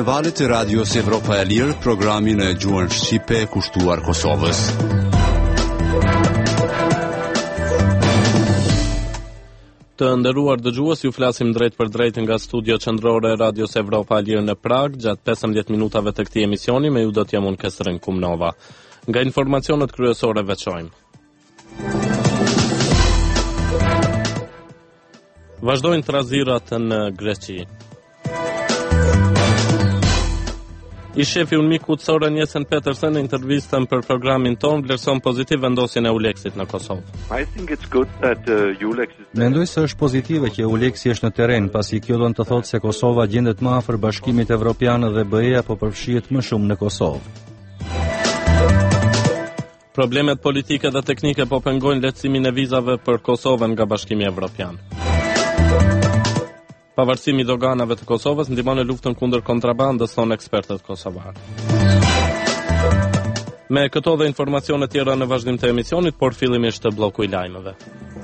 në valët e Radios Evropa e Lirë, programin e gjuhën shqipe kushtuar Kosovës. Të nderuar dëgjues, ju flasim drejt për drejt nga studio qendrore e Radios Evropa e Lirë në Prag, gjatë 15 minutave të këtij emisioni, me ju do të jam unë Kesrin Kumnova. Nga informacionet kryesore veçojmë. Vazhdojnë trazirat në Greqi. I shefi UNMIK Soren Jessen Petersen në intervistën për programin ton vlerëson pozitiv vendosjen e ULEX-it në Kosovë. Mendoj se është pozitive që ULEX-i është në terren, pasi kjo do të thotë se Kosova gjendet më afër Bashkimit Evropian dhe BE-ja po përfshihet më shumë në Kosovë. Problemet politike dhe teknike po pengojnë lehtësimin e vizave për Kosovën nga Bashkimi Evropian. Pavarësimi i doganave të Kosovës ndihmon në luftën kundër kontrabandës, thonë ekspertët kosovar. Me këto dhe informacione tjera në vazhdim të emisionit, por fillimisht të bloku i lajmeve.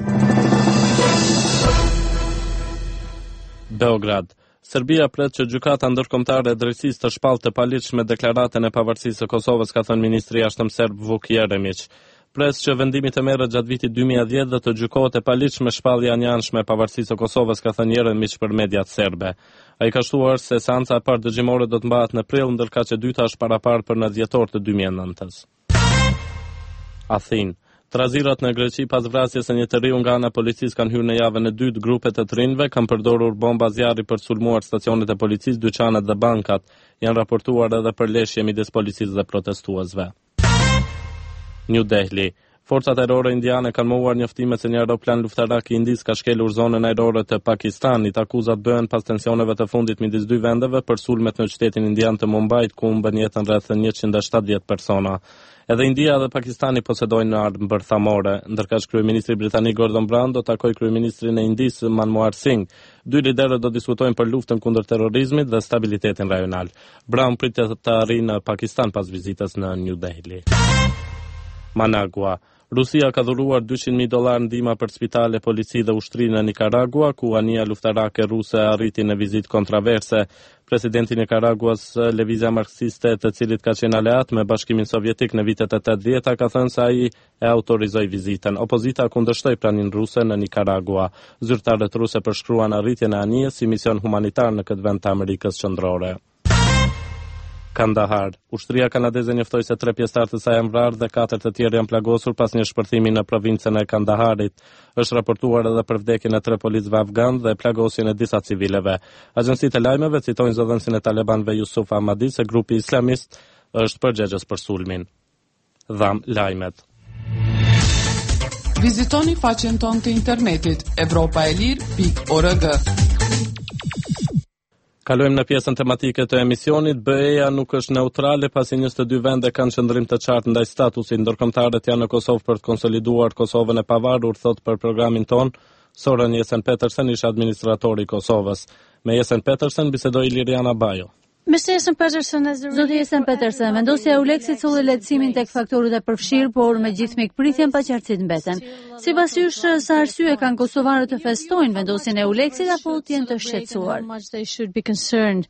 Beograd. Serbia pret që gjykata ndërkombëtare e drejtësisë të shpallë të paligjshme deklaratën e pavarësisë së Kosovës, ka thënë ministri i jashtëm serb Vuk Jeremić. Pres që vendimi të merret gjatë vitit 2010 dhe të gjykohet e paligjshme shpallja e anjanshme e pavarësisë së Kosovës, ka thënë Jeremić për mediat serbe. Ai ka shtuar se seanca e parë dëgjimore do të mbahet në prill, ndërkaq e dyta është paraparë për në dhjetor të 2009-s. Athinë. Trazirat në Greqi pas vrasjes së një të riu nga ana e policisë kanë hyrë në javën e dytë. Grupet e të rinjve kanë përdorur bomba zjarri për sulmuar stacionet e policisë, dyqanet dhe bankat. Janë raportuar edhe për leshje midis policisë dhe protestuesve. New Delhi. Forcat ajrore indiane kanë mohuar njoftimet se një aeroplan luftarak i Indisë ka shkelur zonën ajrore të Pakistanit. Akuzat bëhen pas tensioneve të fundit midis dy vendeve për sulmet në qytetin indian të Mumbait, ku humbën jetën rreth 170 persona. Edhe India dhe Pakistani posedojnë armë bërthamore, ndërkaq kryeministri britanik Gordon Brown do takojë kryeministrin e Indisë Manmohan Singh. Dy liderët do diskutojnë për luftën kundër terrorizmit dhe stabilitetin rajonal. Brown pritet të arrijë në Pakistan pas vizitës në New Delhi. Managua. Rusia ka dhuruar $200,000 ndihmë për spitale, polici dhe ushtri në Nicaragua, ku anija luftarake ruse arriti në vizitë kontroverse. Presidenti i Nicaraguas, Lëvizja Marksiste, të cilit ka qenë aleat me Bashkimin Sovjetik në vitet e 80, ka thënë se ai e autorizoi vizitën. Opozita kundërshtoi praninë ruse në Nicaragua. Zyrtarët ruse përshkruan arritjen e anijës si mision humanitar në këtë vend të Amerikës Qendrore. Kandahar. Ushtria kanadeze njoftoi se 3 pjesëtar të saj janë vrarë dhe 4 të tjerë janë plagosur pas një shpërthimi në provincën e Kandaharit. Është raportuar edhe për vdekjen e 3 policëve afgan dhe plagosjen e disa civileve. Agjencitë e lajmeve citojnë zëdhënësin e Talibanëve Yusuf Ahmadi se grupi islamist është përgjegjës për sulmin. Dham lajmet. Vizitoni faqen tonë të internetit europaelir.org. Kalojmë në pjesën tematike të emisionit. BE-ja nuk është neutrale pasi 22 vende kanë qëndrim të qartë ndaj statusit. Ndërkombëtarët janë në Kosovë për të konsoliduar Kosovën e pavarur, thot për programin ton Soren Jessen Petersen, ish administratori i Kosovës. Me Jessen Petersen bisedoi Liriana Bajo. Zoti Jessen Petersen, vendosja e ULEX-it solli lehtësimin tek faktorët e përfshirë, por me gjithë mikpritjen paqartësitë mbeten. Sipas jush, sa arsye kanë kosovarët të festojnë vendosjen e ULEX-it apo të jenë të shqetësuar?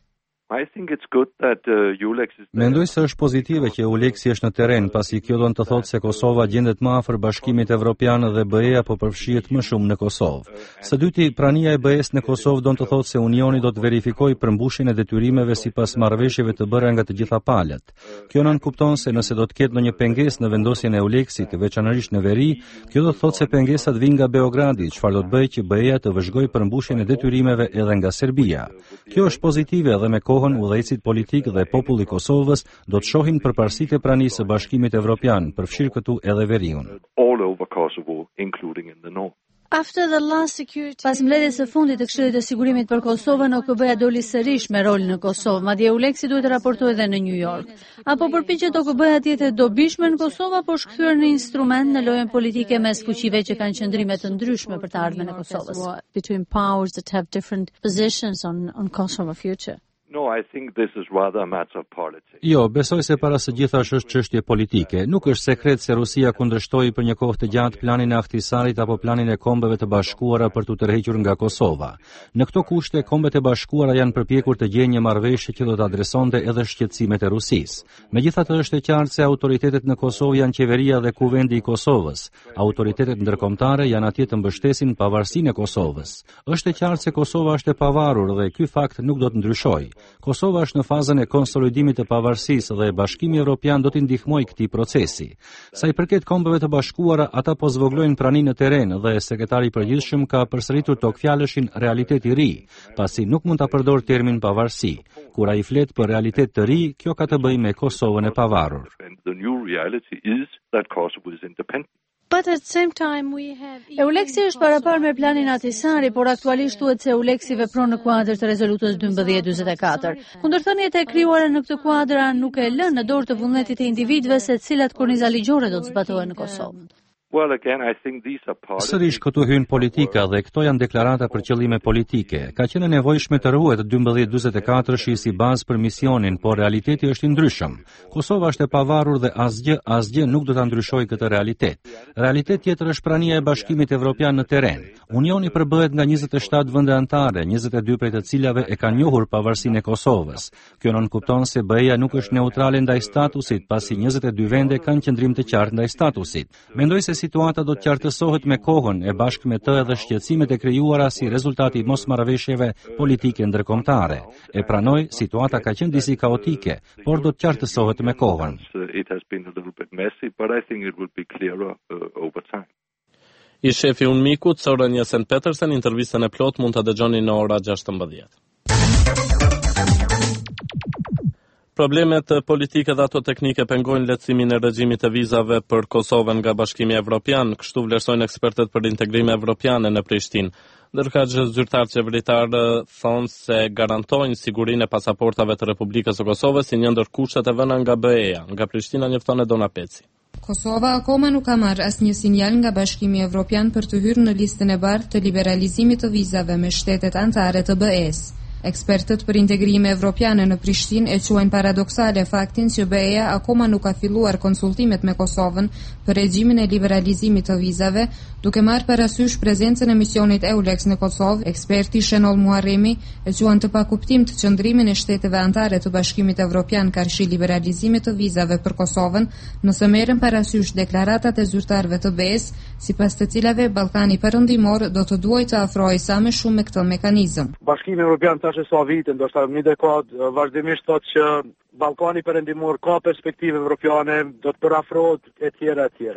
Mendoj se është pozitive që ULEX-i është në terren, pasi kjo do të thotë se Kosova gjendet më afër Bashkimit Evropian dhe BE-ja po përfshihet më shumë në Kosovë. Së dyti, prania e BE-s në Kosovë do të thotë se Unioni do të verifikojë përmbushjen e detyrimeve sipas marrëveshjeve të bëra nga të gjitha palët. Kjo nënkupton se nëse do të ketë ndonjë pengesë në vendosjen e ULEX-it, veçanërisht në veri, kjo do të thotë se pengesat vijnë nga Beogradi, çfarë do të bëjë që BE-ja të vëzhgojë përmbushjen e detyrimeve edhe nga Serbia. Kjo është pozitive edhe me udhëheqësit politik dhe populli i Kosovës do të shohin përparësitë e pranisë së Bashkimit Evropian, përfshirë këtu edhe veriun. Pas mbledhjes së fundit të Këshillit të Sigurimit për Kosovën, OKB-ja doli sërish me rolin në Kosovë, madje ULEX-i duhet të raportojë edhe në New York. Apo përpiqet OKB-ja të jetë dobishme në Kosovë apo shkthyer në instrument në lojën politike mes fuqive që kanë qëndrime të ndryshme për të ardhmen e Kosovës? Jo, besoj se para së gjithash është çështje politike. Nuk është sekret se Rusia kundërshtoi për një kohë të gjatë planin e Ahtisarit apo planin e Kombeve të Bashkuara për t'u tërhequr nga Kosova. Në këto kushte, Kombet e Bashkuara janë përpjekur të gjejnë një marrëveshje që do të adresonte edhe shqetësimet e Rusisë. Megjithatë, është e qartë se autoritetet në Kosovë janë qeveria dhe kuvendi i Kosovës. Autoritetet ndërkombëtare janë atje të mbështesin pavarësinë e Kosovës. Është e qartë se Kosova është e pavarur dhe ky fakt nuk do të ndryshojë. Kosova është në fazën e konsolidimit të pavarësisë dhe Bashkimi Evropian do t'i ndihmojë këtij procesi. Sa i përket Kombeve të Bashkuara, ata po zvoglojnë praninë në terren dhe sekretari i përgjithshëm ka përsëritur tokfjalëshin realitet i ri, pasi nuk mund ta përdor termin pavarësi. Kur ai flet për realitet të ri, kjo ka të bëjë me Kosovën e pavarur. Euleksi është parapar me planin Ahtisari, por aktualisht thuhet se Euleksi vepron në kuadër të rezolutës 1244. Kundërthëniet e krijuara në këtë kuadër nuk e lënë në dorë të vullnetit të individëve se cilat korniza ligjore do të zbatohen në Kosovë. Sërish këtu hyn politika dhe këto janë deklarata për qëllime politike. Ka qenë nevojshme të ruhet 1244-shi si bazë për misionin, por realiteti është i ndryshëm. Kosova është e pavarur dhe asgjë nuk do ta ndryshojë këtë realitet. Realitet tjetër është prania e Bashkimit Evropian në terren. Unioni përbëhet nga 27 vende anëtare, 22 prej të cilave e kanë njohur pavarësinë e Kosovës. Kjo nuk kupton se BE-ja nuk është neutrale ndaj statusit, pasi 22 vende kanë qëndrim të qartë ndaj statusit. Mendoj se situata do të qartësohet me kohën e bashkë me të edhe shqetësimet e krijuara si rezultati i mosmarrëveshjeve politike ndërkombëtare. E pranoj, situata ka qenë disi kaotike, por do të qartësohet me kohën. I shefi UNMIK-ut, Søren Jessen Petersen, intervistën e plot mund ta dëgjoni në ora 16. Problemet politike dhe ato teknike pengojnë lehtësimin e regjimit të vizave për Kosovën nga Bashkimi Evropian, kështu vlerësojnë ekspertët për integrim evropiane në Prishtinë. Ndërka zyrtarë qeveritarë thonë se garantojnë sigurinë e pasaportave të Republikës së Kosovës si një ndër kushtet e vëna nga BE-ja. Nga Prishtina njofton Edona Peci. Kosova akoma nuk ka marrë asnjë sinjal nga Bashkimi Evropian për të hyrë në listën e bardhë të liberalizimit të vizave me shtetet anëtare të BE-s. Ekspertët për integrime evropiane në Prishtinë e quajnë paradoksale faktin që BE-ja akoma nuk ka filluar konsultimet me Kosovën për regjimin e liberalizimit të vizave, duke marrë parasysh prezencën e misionit EULEX në Kosovë. Eksperti Shenol Muharremi e quan të pakuptimt qëndrimin e shteteve anëtare të Bashkimit Evropian karshi liberalizimit të vizave për Kosovën, nëse merren parasysh deklaratat e zyrtarëve të BE-s, sipas të cilave Ballkani Perëndimor do të duajë të afrohej sa më shumë me këtë mekanizëm. Bashkimi Evropian tash sa vite, ndoshta një dekadë, vazhdimisht thotë që Ballkani Perëndimor ka perspektive evropiane, do të përafrohet etj.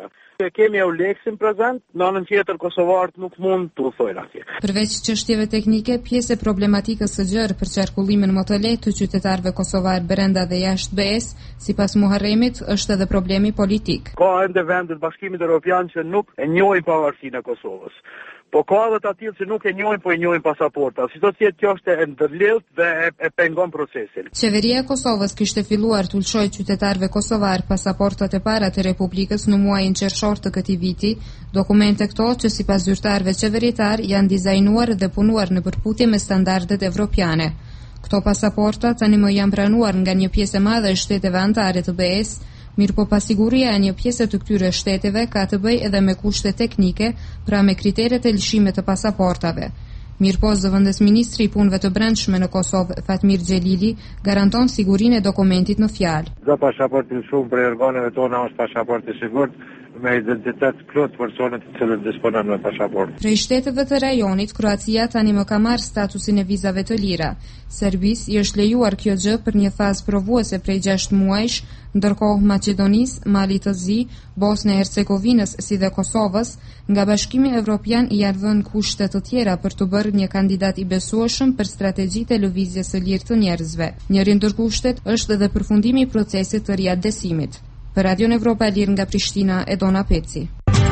Kemi EULEX-in prezant, në anën tjetër kosovarët nuk mund të udhtojnë atje. Përveç çështjeve teknike, pjesë e problematikës së gjerë për qarkullimin më të lehtë të qytetarëve kosovar brenda dhe jashtë BE-s, sipas Muharremit, është edhe problemi politik. Ka ende vende të Bashkimit Evropian që nuk e njohin pavarësinë e Kosovës. Po ka edhe të atil që nuk e njohin, po e njohin pasaporta. Si do të jetë kjo është e ndërlidhur dhe e pengon procesin. Qeveria e Kosovës kishte filluar të ulçojë qytetarëve kosovar pasaportat e para të Republikës në muajin qershor të këtij viti, dokumente këto që sipas zyrtarëve qeveritar janë dizajnuar dhe punuar në përputhje me standardet evropiane. Këto pasaporta tani më janë pranuar nga një pjesë e madhe e shteteve anëtare të BE-s. Mirë po pasiguria e një pjesë të këtyre shteteve ka të bëjë edhe me kushte teknike, pra me kriteret e lëshimit të pasaportave. Mirë po zëvendës ministri i punëve të brendshme në Kosovë, Fatmir Xhelili, garanton sigurinë e dokumentit në fjalë. Dhe pasaporti shumë për organeve tona është pasaporti i sigurt, me identitet plot personat të cilët disponojnë me pasaport. Prej shteteve të rajonit, Kroacia tani më ka marrë statusin e vizave të lira. Serbisë i është lejuar kjo gjë për një fazë provuese prej 6 muajsh, ndërkohë Maqedonisë, Malit të Zi, Bosnë e Hercegovinës si dhe Kosovës, nga Bashkimi Evropian i janë vënë kushte të tjera për të bërë një kandidat i besueshëm për strategjitë e lëvizjes së lirë të njerëzve. Njëri ndër kushtet është edhe përfundimi i procesit të riadesimit. Për Radion Evropa e Lirë nga Prishtina, Edona Peci.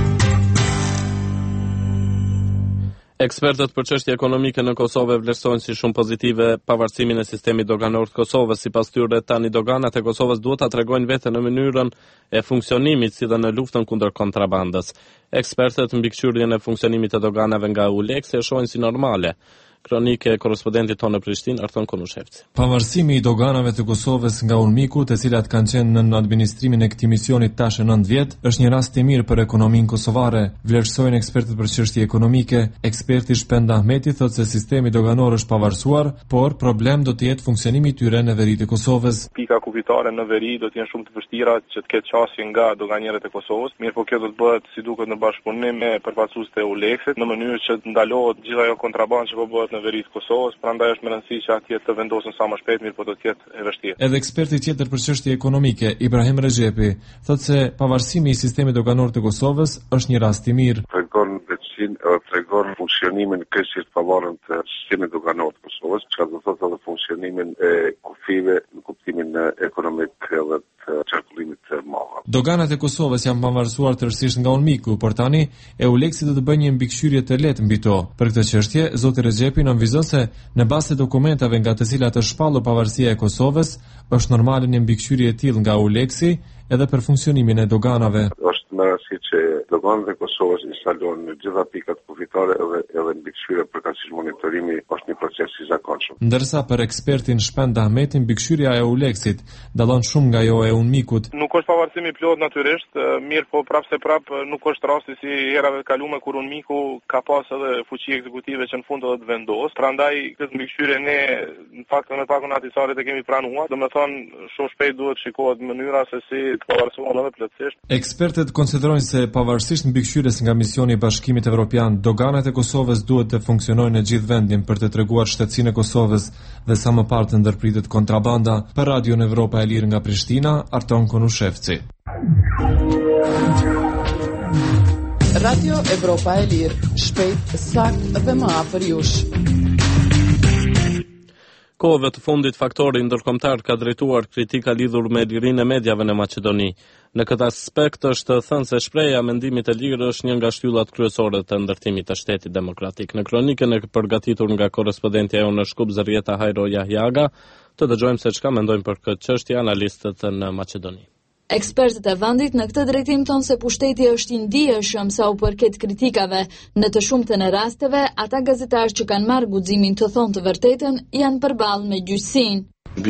Ekspertët për çështje ekonomike në Kosovë vlerësojnë si shumë pozitive pavarësimin e sistemit doganor të Kosovës. Sipas tyre, tani doganat e Kosovës duhet ta tregojnë veten në mënyrën e funksionimit si dhe në luftën kundër kontrabandës. Ekspertët mbikëqyrjen e funksionimit të doganave nga EULEX e shohin si normale. Kronike e korrespondentit tonë në Prishtinë, Arton Konushevci. Pavarësimi i doganave të Kosovës nga Unmiku, të cilat kanë qenë në administrimin e këtij misioni tash 9 vjet, është një rast i mirë për ekonominë kosovare, vlerësojnë ekspertët për çështje ekonomike. Eksperti Shpend Ahmeti thotë se sistemi doganor është pavarësuar, por problem do të jetë funksionimi i tyre në veritë e Kosovës. Pika kufitare në veri do të jenë shumë të vështira që të ketë qasje nga doganierët e Kosovës. Mirë, po kjo do të bëhet si duket në bashkëpunim me përfaqësuesit e ULEX-it në mënyrë që të ndalohet gjithë ajo kontrabandë që po bëhet në veri të Kosovës, prandaj është me rëndësi që atje të vendosen sa më shpejt, mirë po do të jetë e vështirë. Edhe eksperti tjetër për çështje ekonomike, Ibrahim Rexhepi, thotë se pavarësimi i sistemit doganor të Kosovës është një rast i mirë. Tregon funksionimin kryesisht pavarur të sistemit doganor të Kosovës, çka do thotë edhe funksionimin e kufive në kuptimin ekonomik edhe të qarkullimit të mallave. Doganat e Kosovës janë pavarësuar tërësisht nga Unmiku, por tani EULEX-i do të bëjë një mbikëqyrje të lehtë mbi to. Për këtë çështje, zoti Rexhepi nënvizon se në bazë të dokumentave nga të cilat është shpallur pavarësia e Kosovës, është normale një mbikëqyrje e tillë nga EULEX-i edhe për funksionimin e doganave. Është më rëndësishme që doganat e Kosovës instalojnë në gjitha pikat kufitare edhe mbikëqyrja përkatësisht monitorimi është një proces i zakonshëm. Ndërsa për ekspertin Shpend Ahmeti, mbikëqyrja e EULEX-it dallon shumë nga ajo e Unmikut. Nuk është pavarësimi plot natyrisht, mirë po prap nuk është rasti si herave të kaluara kur Unmiku ka pas edhe fuqi ekzekutive që në fund do të vendos. Prandaj këtë mbikëqyrje ne në fakt në pakun atisaret e kemi pranuar. Domethënë shumë shpejt duhet shikohet mënyra se si të pavarësohen edhe plotësisht. Ekspertët konsiderojnë se pavarësisht mbikëqyrjes nga misioni i Bashkimit Evropian, doganat e Kosovës duhet të funksionojnë në gjithë vendin për të treguar shtetësinë e Kosovës dhe sa më parë të ndërpritet kontrabanda. Për Radion Evropa e Lirë nga Prishtina, Arton Konushevci. Radio Evropa e Lirë, shpejt, sakt dhe më afër jush. Kohëve të fundit faktori ndërkombëtar ka drejtuar kritika lidhur me lirinë e mediave në Maqedoni. Në këtë aspekt është thënë se shpreha mendimit të lirë është një nga shtyllat kryesore të ndërtimit të shtetit demokratik. Në kronikën e përgatitur nga korrespondentja jonë në Shkup Zërrieta Hajro Jahjaga, të dëgjojmë se çka mendojnë për këtë çështje analistët në Maqedoni. Ekspertët e vendit në këtë drejtim thonë se pushteti është i ndijshëm sa u përket kritikave. Në të shumtën e rasteve, ata gazetarë që kanë marrë guximin të thonë të vërtetën janë përballë me gjyqësinë.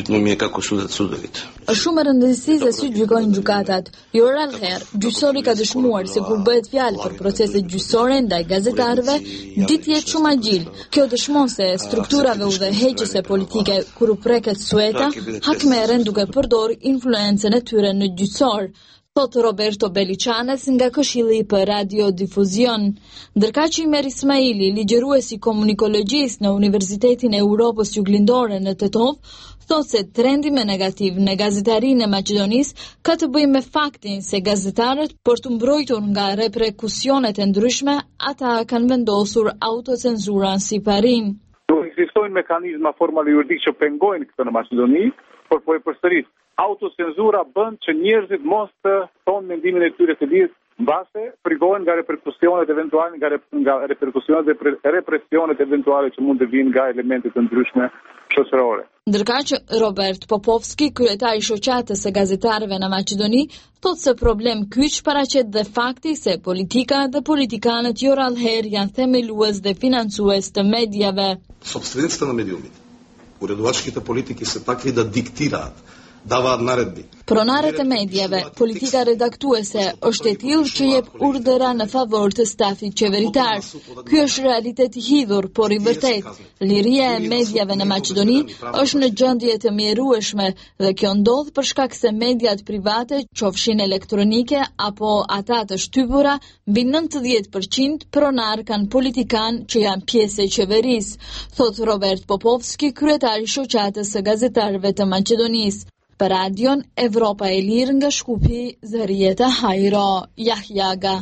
Është shumë e rëndësishme se si gjykojnë gjykatat. Jo rrallëherë, gjyqësori ka dëshmuar se kur bëhet fjalë për procese gjyqësore ndaj gazetarëve, ditë jetë shumë agjil. Kjo dëshmon se strukturave udhëheqëse politike kur u preket sueta, hakmerren duke përdorur influencën e tyre në gjyqësor. Thot Roberto Beliçanes nga Këshilli për Radiodifuzion. Ndërkaq Imer Ismaili, ligjërues i komunikologjisë në Universitetin e Europës Juglindore në Tetov, thot se trendi më negativ në gazetarinë e Maqedonisë ka të bëjë me faktin se gazetarët, për të mbrojtur nga reperkusionet e ndryshme, ata kanë vendosur autocenzuran si parim. Nuk ekzistojnë mekanizma formal juridik që pengojnë këtë në Maqedoni, por po e përsëris. Autocenzura bën që njerëzit mos të thonë mendimin e tyre të lirë, mbase frigohen nga reperkusionet eventuale, nga reperkusionet dhe represionet eventuale që mund të vinë nga elemente të ndryshme shoqërore. Ndërkaq Robert Popovski, kryetari i shoqatës së gazetarëve në Maqedoni, thotë se problem kyç paraqet dhe fakti se politika dhe politikanët jo rrallëherë janë themelues dhe financues të mediave. Собствениците на медиумите, уредувачките политики се такви да диктираат, даваат наредби. Pronarët e medjave, politika redaktuese është e tillë që jep urdhëra në favor të stafit qeveritar. Ky është realitet i hidhur, por i vërtet. Liria e medjave në Maqedoni është në gjendje të mjerueshme dhe kjo ndodh për shkak se mediat private, qofshin elektronike apo ata të shtypura, mbi 90% pronar kanë politikan që janë pjesë e qeverisë, thot Robert Popovski, kryetari i shoqatës së gazetarëve të Maqedonisë. Për Radion Evropa e Lirë nga Shkupi, Zërrieta Hajro Jahjaga.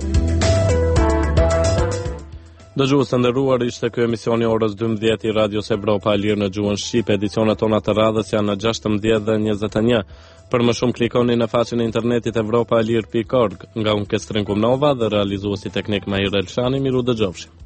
Dëgjues të nderuar, ishte ky emisioni orës 12 i Radios Evropa e Lirë në gjuhën shqipe. Edicionet tona të radhës janë në 16 dhe 21. Për më shumë klikoni në faqen e internetit europaelir.org. Nga unë Kestrin Kumnova dhe realizuesi teknik Mahir Elshani, miru dëgjofshim.